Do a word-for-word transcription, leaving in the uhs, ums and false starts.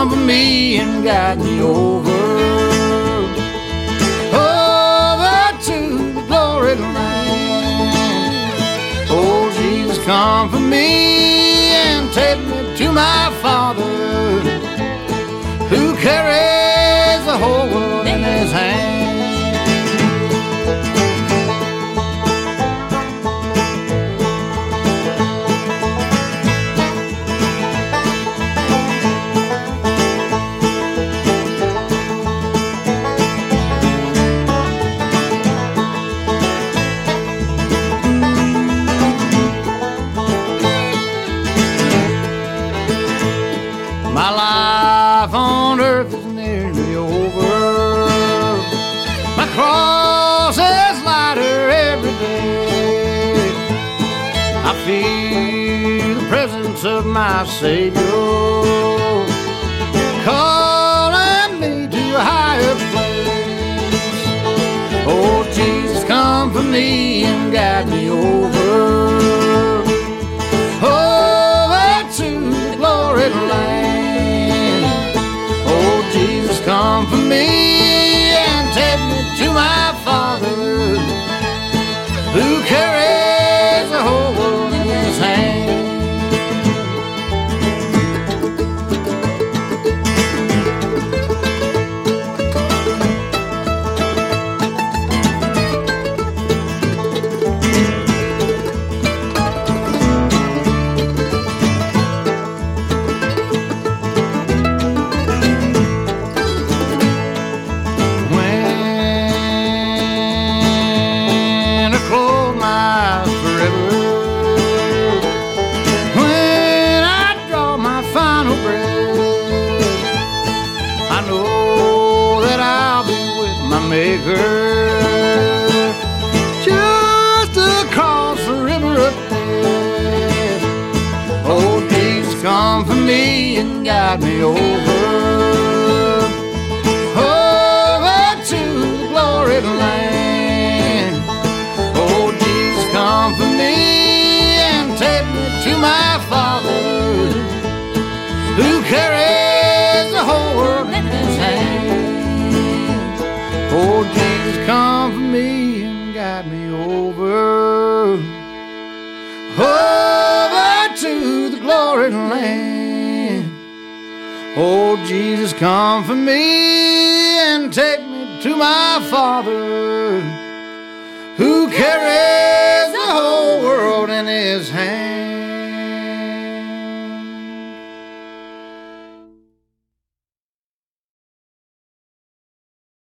come for me and guide me over, over to the glory land. Oh, Jesus, come for me and take me to my Father, who carries the whole world in his hand. My life on earth is nearly over. My cross is lighter every day. I feel the presence of my Savior calling me to a higher place. Oh, Jesus, come for me and guide me over, over to the glory land. Come for me and take me to my Father, who carries the whole world in his hand. Maker, just across the river of death. Oh, Jesus, come for me and guide me over, over to the glory land. Oh, Jesus, come for me and take me to my Father, who carries the whole world in his hand. Oh, Jesus, come for me and guide me over, over to the glory land. Oh, Jesus, come for me and take me to my Father, who carries the whole world in his hand.